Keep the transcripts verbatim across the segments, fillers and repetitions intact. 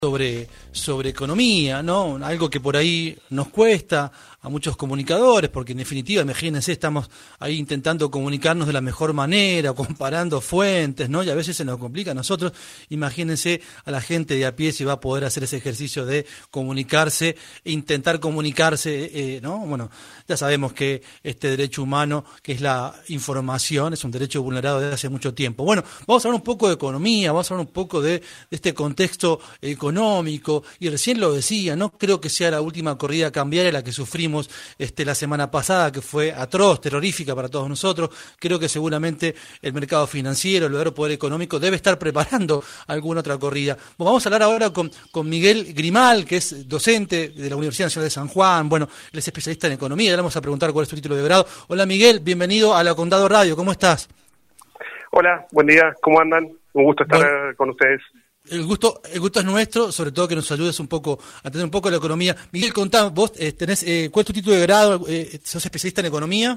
sobre, sobre economía, ¿no? Algo que por ahí nos cuesta a muchos comunicadores, porque en definitiva, imagínense, estamos ahí intentando comunicarnos de la mejor manera, comparando fuentes, ¿no? Y a veces se nos complica a nosotros. Imagínense a la gente de a pie si va a poder hacer ese ejercicio de comunicarse, intentar comunicarse, eh, ¿no? Bueno, ya sabemos que este derecho humano, que es la información, es un derecho vulnerado desde hace mucho tiempo. Bueno, vamos a hablar un poco de economía, vamos a hablar un poco de, de este contexto económico, y recién lo decía, no creo que sea la última corrida cambiaria la que sufrimos este, la semana pasada, que fue atroz, terrorífica para todos nosotros. Creo que seguramente el mercado financiero, el verdadero poder económico, debe estar preparando alguna otra corrida. Bueno, vamos a hablar ahora con, con Miguel Grimal, que es docente de la Universidad Nacional de San Juan. Bueno, él es especialista en economía, le vamos a preguntar cuál es su título de grado. Hola Miguel, bienvenido a La Condado Radio, ¿cómo estás? Hola, buen día, ¿cómo andan? Un gusto estar bueno, con ustedes. El gusto, el gusto es nuestro, sobre todo que nos ayudes un poco a entender un poco la economía. Miguel, contá, vos eh, tenés, eh, ¿cuál es tu título de grado? Eh, ¿Sos especialista en economía?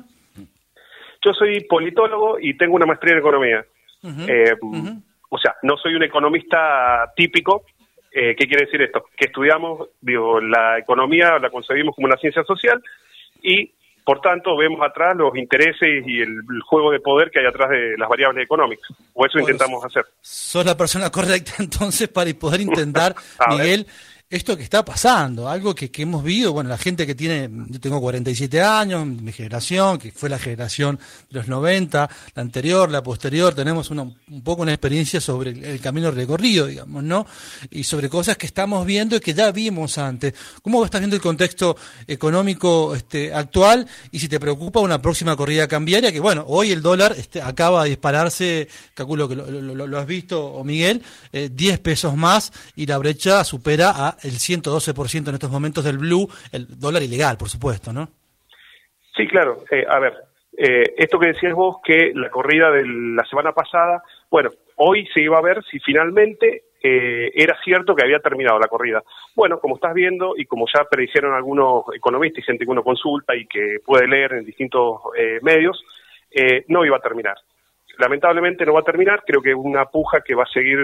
Yo soy politólogo y tengo una maestría en economía. Uh-huh, eh, uh-huh. O sea, no soy un economista típico. Eh, ¿Qué quiere decir esto? Que estudiamos, digo, la economía la concebimos como una ciencia social y, por tanto, vemos atrás los intereses y el, el juego de poder que hay atrás de las variables económicas. O eso bueno, intentamos hacer. Sos la persona correcta entonces para poder intentar, Miguel, ver. Esto que está pasando, algo que, que hemos vivido, bueno, la gente que tiene, yo tengo cuarenta y siete años, mi generación, que fue la generación de los noventa, la anterior, la posterior, tenemos una, un poco una experiencia sobre el, el camino recorrido, digamos, ¿no? Y sobre cosas que estamos viendo y que ya vimos antes. ¿Cómo estás viendo el contexto económico este, actual? Y si te preocupa una próxima corrida cambiaria, que bueno, hoy el dólar este, acaba de dispararse, calculo que lo, lo, lo has visto, o Miguel, eh, diez pesos más, y la brecha supera a el ciento doce por ciento en estos momentos del blue, el dólar ilegal, por supuesto, ¿no? Sí, claro. Eh, a ver, eh, esto que decías vos, que la corrida de la semana pasada, bueno, hoy se iba a ver si finalmente eh, era cierto que había terminado la corrida. Bueno, como estás viendo y como ya predijeron algunos economistas y gente que uno consulta y que puede leer en distintos eh, medios, eh, no iba a terminar. Lamentablemente no va a terminar, creo que es una puja que va a seguir.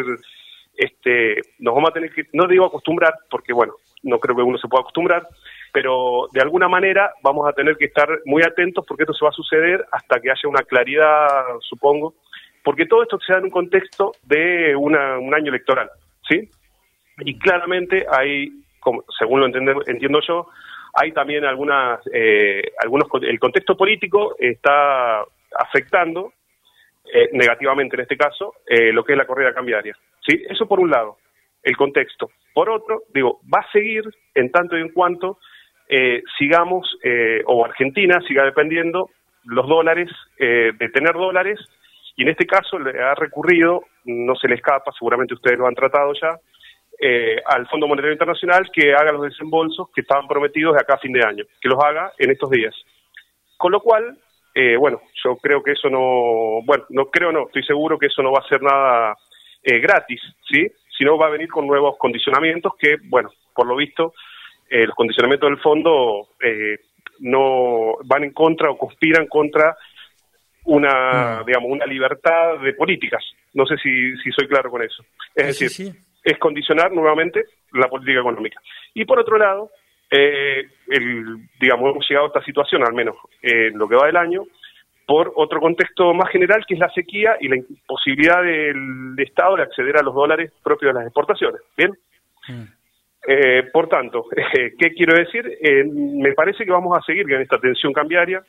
Este, nos vamos a tener que, no digo acostumbrar, porque bueno, no creo que uno se pueda acostumbrar, pero de alguna manera vamos a tener que estar muy atentos porque esto se va a suceder hasta que haya una claridad, supongo, porque todo esto se da en un contexto de una, un año electoral, ¿sí? Y claramente hay, como, según lo entiendo, entiendo yo, hay también algunas, eh, algunos, el contexto político está afectando eh, negativamente en este caso, eh, lo que es la corrida cambiaria. ¿Sí? Eso por un lado, el contexto. Por otro, digo, va a seguir en tanto y en cuanto eh, sigamos, eh, o Argentina siga dependiendo los dólares, eh, de tener dólares, y en este caso le ha recurrido, no se le escapa, seguramente ustedes lo han tratado ya, eh, al Fondo Monetario Internacional que haga los desembolsos que estaban prometidos de acá a fin de año, que los haga en estos días. Con lo cual, eh, bueno, yo creo que eso no, bueno, no creo no, estoy seguro que eso no va a ser nada Eh, gratis, ¿sí? Sino va a venir con nuevos condicionamientos que, bueno, por lo visto, eh, los condicionamientos del fondo eh, no van en contra o conspiran contra una, mm. digamos, una libertad de políticas. No sé si, si soy claro con eso. Es sí, decir, sí, sí. es condicionar nuevamente la política económica. Y por otro lado, eh, el, digamos, hemos llegado a esta situación, al menos eh, en lo que va del año, por otro contexto más general, que es la sequía y la imposibilidad del Estado de acceder a los dólares propios de las exportaciones. ¿Bien? Mm. Eh, por tanto, eh, ¿qué quiero decir? Eh, me parece que vamos a seguir en esta tensión cambiaria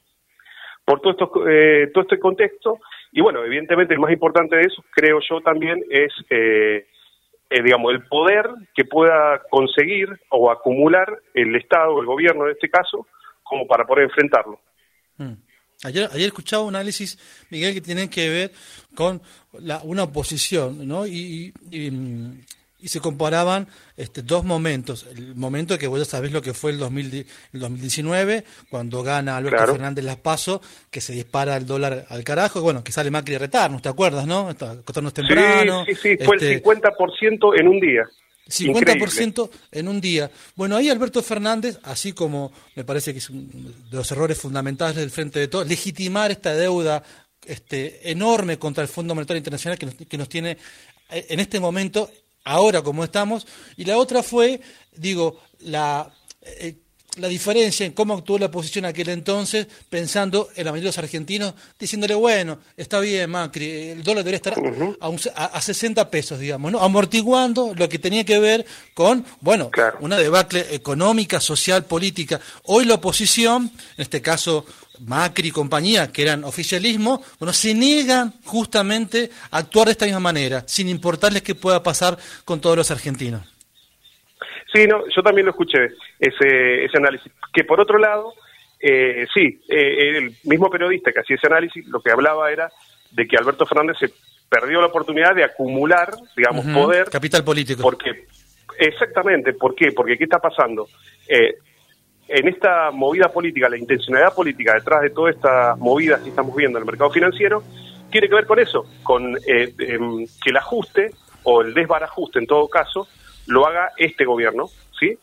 por todo, esto, eh, todo este contexto. Y bueno, evidentemente el más importante de eso, creo yo también, es eh, eh, digamos, el poder que pueda conseguir o acumular el Estado, el gobierno en este caso, como para poder enfrentarlo. Mm. Ayer, ayer escuchaba un análisis, Miguel, que tiene que ver con la, una oposición, ¿no? Y, y, y se comparaban este, dos momentos. El momento que vos ya sabés lo que fue el, dos mil, el dos mil diecinueve, cuando gana Alberto claro. Fernández las PASO, que se dispara el dólar al carajo, y bueno, que sale Macri a retarnos, ¿te acuerdas, no? Acostarnos temprano. Sí, sí, sí, fue este, el cincuenta por ciento en un día. cincuenta por ciento Increíble. En un día. Bueno, ahí Alberto Fernández, así como me parece que es uno de los errores fundamentales del Frente de Todos, legitimar esta deuda este, enorme contra el Fondo Monetario Internacional que nos, que nos tiene en este momento ahora como estamos, y la otra fue, digo, la... Eh, la diferencia en cómo actuó la oposición aquel entonces, pensando en la mayoría de los argentinos, diciéndole, bueno, está bien, Macri, el dólar debería estar Uh-huh. a, un, a, a sesenta pesos, digamos, ¿no? Amortiguando lo que tenía que ver con, bueno, Claro. una debacle económica, social, política. Hoy la oposición, en este caso Macri y compañía, que eran oficialismo, bueno, se niegan justamente a actuar de esta misma manera, sin importarles qué pueda pasar con todos los argentinos. Sí, no, yo también lo escuché, ese, ese análisis. Que por otro lado, eh, sí, eh, el mismo periodista que hacía ese análisis, lo que hablaba era de que Alberto Fernández se perdió la oportunidad de acumular, digamos, uh-huh. poder. Capital político. Porque, exactamente, ¿por qué? Porque ¿qué está pasando? Eh, en esta movida política, la intencionalidad política detrás de todas estas movidas que estamos viendo en el mercado financiero, tiene que ver con eso, con eh, eh, que el ajuste, o el desbarajuste en todo caso, lo haga este gobierno, ¿sí?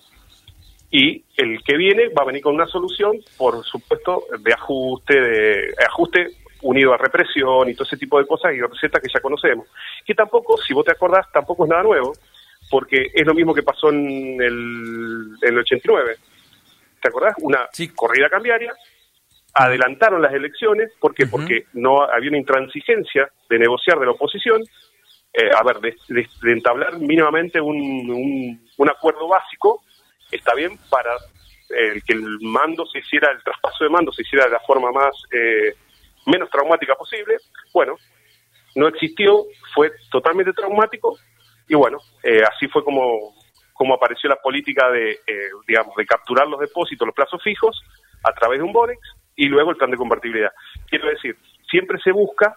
Y el que viene va a venir con una solución, por supuesto, de ajuste, de ajuste unido a represión y todo ese tipo de cosas y recetas que ya conocemos. Que tampoco, si vos te acordás, tampoco es nada nuevo, porque es lo mismo que pasó en el, en el ochenta y nueve. ¿Te acordás? Una sí. corrida cambiaria, adelantaron las elecciones, ¿por qué? Uh-huh. Porque no había una intransigencia de negociar de la oposición. Eh, a ver, de, de, de entablar mínimamente un, un, un acuerdo básico, está bien para eh, que el mando se hiciera, el traspaso de mando se hiciera de la forma más eh, menos traumática posible. Bueno, no existió, fue totalmente traumático y bueno, eh, así fue como, como apareció la política de, eh, digamos, de capturar los depósitos, los plazos fijos a través de un Bonex y luego el plan de convertibilidad. Quiero decir, siempre se busca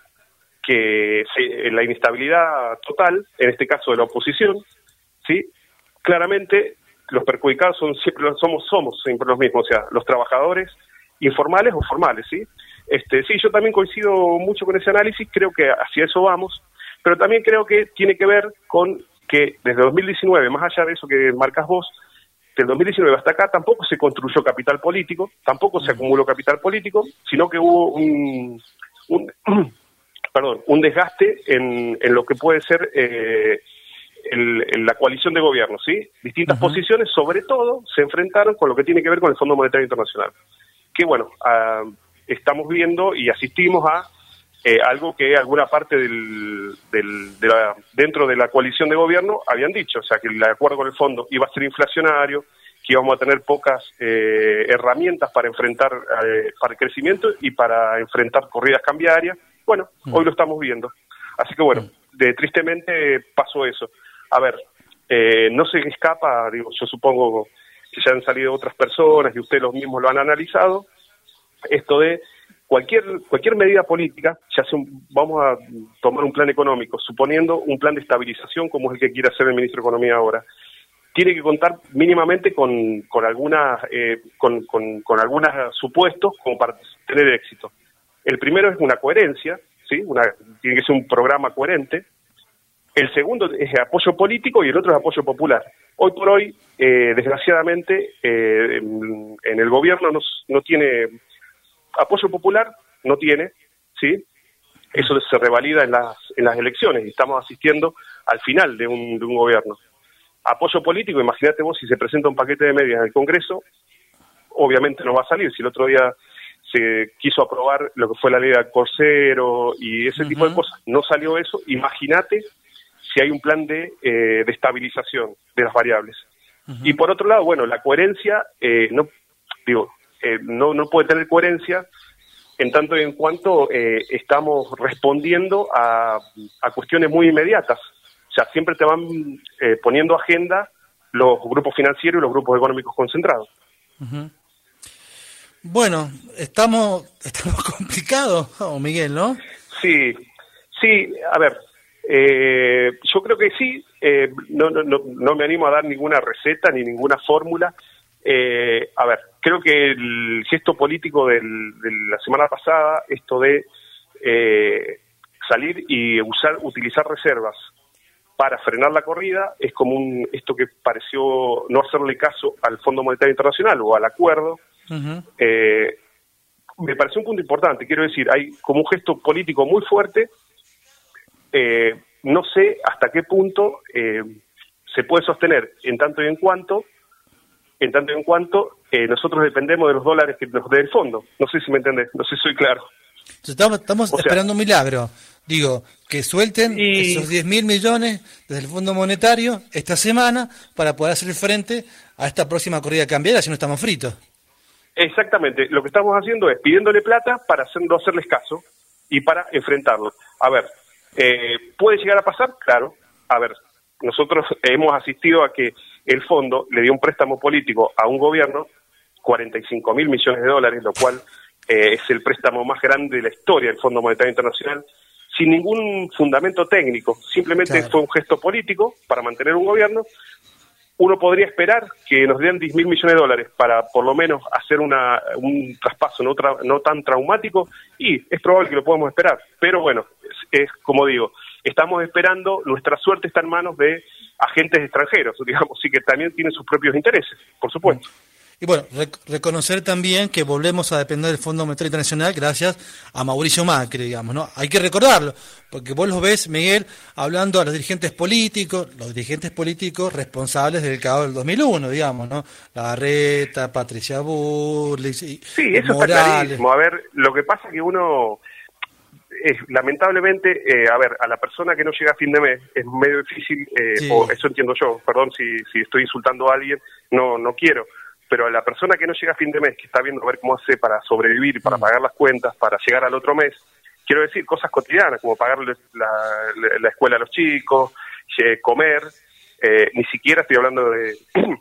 que se, la inestabilidad total, en este caso de la oposición, sí, claramente los perjudicados son siempre somos somos siempre los mismos, o sea, los trabajadores informales o formales, sí. Este, sí, yo también coincido mucho con ese análisis, creo que hacia eso vamos, pero también creo que tiene que ver con que desde dos mil diecinueve, más allá de eso que marcas vos, del dos mil diecinueve hasta acá tampoco se construyó capital político, tampoco se acumuló capital político, sino que hubo un, un perdón, un desgaste en, en lo que puede ser eh, el, el, la coalición de gobierno, ¿sí? Distintas uh-huh. posiciones, sobre todo, se enfrentaron con lo que tiene que ver con el Fondo Monetario Internacional. Que, bueno, uh, estamos viendo y asistimos a eh, algo que alguna parte del, del, de la, dentro de la coalición de gobierno habían dicho, o sea, que el acuerdo con el fondo iba a ser inflacionario, que íbamos a tener pocas eh, herramientas para enfrentar, eh, para el crecimiento y para enfrentar corridas cambiarias. Bueno, mm. hoy lo estamos viendo. Así que bueno, de, tristemente pasó eso. A ver, eh, no se escapa, digo, yo supongo que ya han salido otras personas y ustedes los mismos lo han analizado, esto de cualquier cualquier medida política, ya sea un, vamos a tomar un plan económico, suponiendo un plan de estabilización como es el que quiere hacer el ministro de Economía ahora, tiene que contar mínimamente con, con algunas eh, con, con, con algunos supuestos como para tener éxito. El primero es una coherencia, ¿sí? Una, tiene que ser un programa coherente. El segundo es apoyo político y el otro es apoyo popular. Hoy por hoy, eh, desgraciadamente, eh, en, en el gobierno no, no tiene apoyo popular, no tiene, ¿sí? Eso se revalida en las, en las elecciones y estamos asistiendo al final de un, de un gobierno. Apoyo político, imagínate vos, si se presenta un paquete de medidas en el Congreso, obviamente no va a salir. Si el otro día se quiso aprobar lo que fue la ley de Corsero y ese uh-huh. tipo de cosas, no salió eso, imagínate si hay un plan de, eh, de estabilización de las variables. Uh-huh. Y por otro lado, bueno, la coherencia, eh, no digo, eh, no, no puede tener coherencia en tanto y en cuanto eh, estamos respondiendo a, a cuestiones muy inmediatas. O sea, siempre te van eh, poniendo agenda los grupos financieros y los grupos económicos concentrados. Uh-huh. Bueno, estamos estamos complicados, oh, Miguel, ¿no? Sí, sí, a ver, eh, yo creo que sí, eh, no, no, no, no me animo a dar ninguna receta ni ninguna fórmula. Eh, a ver, creo que el gesto político del, de la semana pasada, esto de eh, salir y usar utilizar reservas para frenar la corrida, es como un esto que pareció no hacerle caso al Fondo Monetario Internacional o al acuerdo. Uh-huh. Eh, me pareció un punto importante, quiero decir, hay como un gesto político muy fuerte, eh, no sé hasta qué punto eh, se puede sostener en tanto y en cuanto, en tanto y en cuanto eh, nosotros dependemos de los dólares que nos dé el fondo. No sé si me entendés, no sé si soy claro. Entonces, estamos, estamos O sea, esperando un milagro. Digo, que suelten y... esos diez mil millones desde el Fondo Monetario esta semana para poder hacer frente a esta próxima corrida cambiaria, si no estamos fritos. Exactamente, lo que estamos haciendo es pidiéndole plata para hacer, no hacerles caso y para enfrentarlo. A ver, eh, ¿puede llegar a pasar? Claro. A ver, nosotros hemos asistido a que el fondo le dio un préstamo político a un gobierno, cuarenta y cinco mil millones de dólares, lo cual eh, es el préstamo más grande de la historia del Fondo Monetario Internacional, sin ningún fundamento técnico, simplemente claro. Fue un gesto político para mantener un gobierno. Uno podría esperar que nos den diez mil millones de dólares para por lo menos hacer una, un traspaso no, tra, no tan traumático, y es probable que lo podamos esperar, pero bueno, es, es como digo, estamos esperando, nuestra suerte está en manos de agentes extranjeros, digamos, y que también tienen sus propios intereses, por supuesto. Y bueno, rec reconocer también que volvemos a depender del Fondo Monetario Internacional gracias a Mauricio Macri, digamos, ¿no? Hay que recordarlo, porque vos los ves, Miguel, hablando a los dirigentes políticos, los dirigentes políticos responsables del caos del dos mil uno, digamos, ¿no? Larreta, Patricia Burlich y Sí, eso Morales. Está clarísimo. A ver, lo que pasa es que uno... Es, lamentablemente, eh, a ver, a la persona que no llega a fin de mes es medio difícil, eh, sí. O eso entiendo yo, perdón si, si estoy insultando a alguien, no no quiero, pero a la persona que no llega a fin de mes, que está viendo a ver cómo hace para sobrevivir, para pagar las cuentas, para llegar al otro mes, quiero decir cosas cotidianas, como pagarle la, la, la escuela a los chicos, eh, comer, eh, ni siquiera estoy hablando de,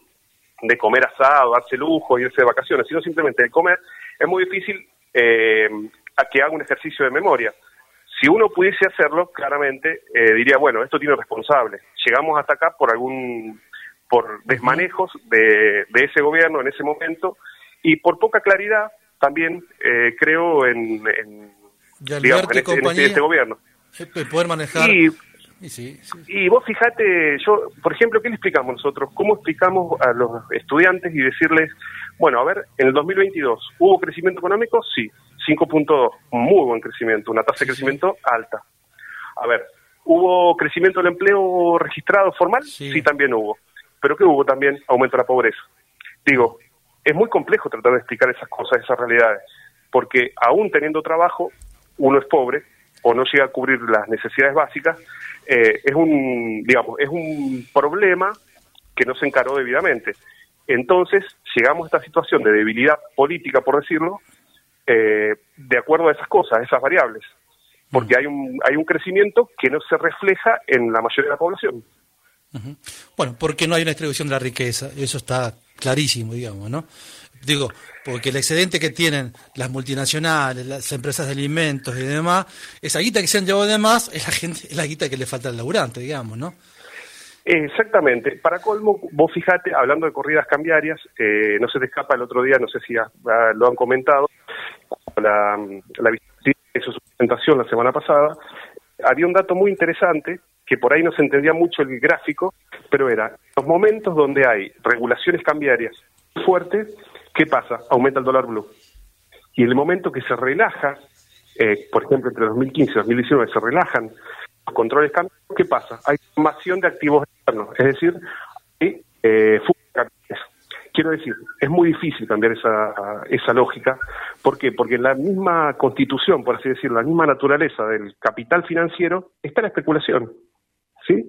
de comer asado, darse lujo, irse de vacaciones, sino simplemente de comer, es muy difícil eh, a que haga un ejercicio de memoria. Si uno pudiese hacerlo, claramente eh, diría, bueno, esto tiene responsable. Llegamos hasta acá por algún... por desmanejos de, de ese gobierno en ese momento, y por poca claridad también eh, creo en, en, digamos, en, este, en este, este gobierno. Poder manejar. Y, y, sí, sí. y vos fijate, yo, por ejemplo, ¿qué le explicamos nosotros? ¿Cómo explicamos a los estudiantes y decirles, bueno, a ver, en el dos mil veintidós, ¿hubo crecimiento económico? Sí, cinco punto dos, muy buen crecimiento, una tasa de crecimiento alta. A ver, ¿hubo crecimiento del empleo registrado formal? Sí, sí también hubo. Pero que hubo también aumento de la pobreza. Digo, es muy complejo tratar de explicar esas cosas, esas realidades, porque aún teniendo trabajo, uno es pobre o no llega a cubrir las necesidades básicas, eh, es un, digamos, es un problema que no se encaró debidamente. Entonces, llegamos a esta situación de debilidad política, por decirlo, eh, de acuerdo a esas cosas, a esas variables, porque hay un, hay un crecimiento que no se refleja en la mayoría de la población. Uh-huh. Bueno, porque no hay una distribución de la riqueza, eso está clarísimo, digamos, ¿no? Digo, porque el excedente que tienen las multinacionales, las empresas de alimentos y demás, esa guita que se han llevado de más es la gente, es la guita que le falta al laburante, digamos, ¿no? Exactamente. Para colmo, vos fijate, hablando de corridas cambiarias, eh, no se te escapa el otro día, no sé si a, a, lo han comentado, la, la visita hizo su presentación la semana pasada, había un dato muy interesante, que por ahí no se entendía mucho el gráfico, pero era, los momentos donde hay regulaciones cambiarias fuertes, ¿qué pasa? Aumenta el dólar blue. Y en el momento que se relaja, eh, por ejemplo, entre dos mil quince y dos mil diecinueve se relajan los controles cambiarios, ¿qué pasa? Hay formación de activos externos, es decir, hay eh, fuga de capitales. Quiero decir, es muy difícil cambiar esa, esa lógica. ¿Por qué? Porque en la misma constitución, por así decirlo, la misma naturaleza del capital financiero, está la especulación. ¿Sí?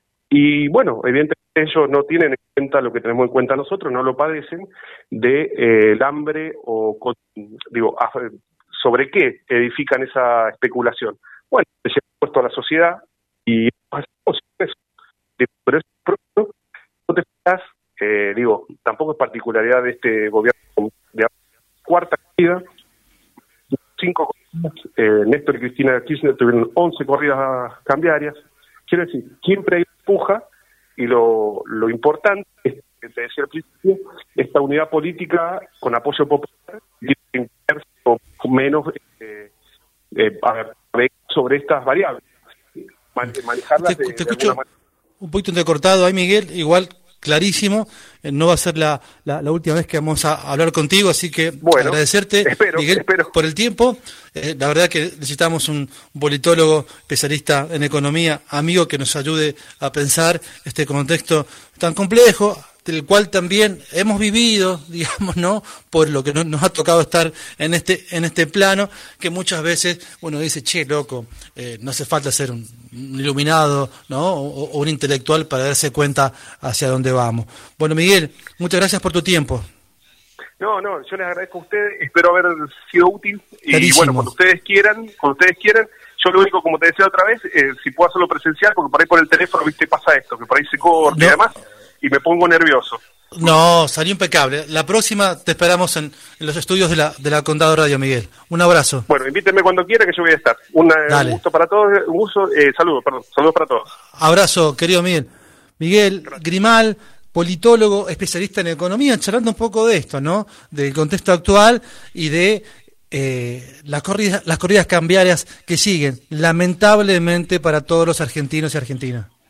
Y bueno, evidentemente ellos no tienen en cuenta lo que tenemos en cuenta nosotros, no lo padecen de eh, el hambre o, digo, ¿sobre qué edifican esa especulación? Bueno, se ha puesto a la sociedad y hacemos eso. Pero eso no te fijas, eh, digo, tampoco es particularidad de este gobierno de cuarta vida, cinco eh, Néstor y Cristina Kirchner tuvieron once corridas cambiarias. Quiero decir, siempre empuja, y lo, lo importante es, que te decía al principio, esta unidad política con apoyo popular, tiene que con menos eh, eh, a ver, sobre estas variables, manejarlas te, de, te de escucho alguna manera. Un poquito entrecortado ahí, Miguel, igual clarísimo. Eh, no va a ser la, la, la última vez que vamos a hablar contigo, así que bueno, agradecerte, espero, Miguel, espero. por el tiempo. Eh, la verdad que necesitamos un politólogo especialista en economía, amigo, que nos ayude a pensar este contexto tan complejo, del cual también hemos vivido, digamos, ¿no? Por lo que no, nos ha tocado estar en este en este plano, que muchas veces uno dice, che, loco, eh, no hace falta ser un, un iluminado, ¿no? O, o un intelectual para darse cuenta hacia dónde vamos. Bueno, Miguel, muchas gracias por tu tiempo. No, no, yo les agradezco a ustedes, espero haber sido útil, y Clarísimo. bueno, cuando ustedes quieran, cuando ustedes quieran, yo lo único, como te decía otra vez, eh, si puedo hacerlo presencial, porque por ahí por el teléfono, viste, pasa esto, que por ahí se corta No. y demás, y me pongo nervioso. No, salió impecable. La próxima te esperamos en, en los estudios de la, de la Condado Radio, Miguel. Un abrazo. Bueno, invítenme cuando quiera que yo voy a estar. Una, un gusto para todos, un gusto, eh, saludos, perdón, saludos para todos. Abrazo, querido Miguel. Miguel Grimal, politólogo, especialista en economía, charlando un poco de esto, ¿no? Del contexto actual y de eh, las corridas, las corridas cambiarias que siguen, lamentablemente, para todos los argentinos y argentinas.